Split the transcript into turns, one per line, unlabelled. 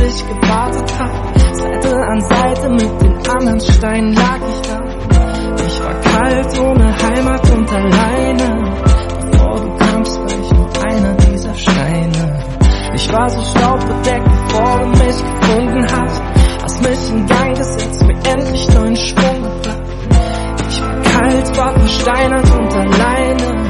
dich gewartet hab. Seite an Seite mit den anderen Steinen lag ich da. Ich war kalt, ohne Heimat und alleine. Bevor du kamst, war ich nur einer dieser Steine. Ich war so staubbedeckt, bevor du mich gefunden hast. Hast mich in Gang gesetzt, mir endlich neuen Schwung gebracht. Ich war kalt, war versteinert und alleine.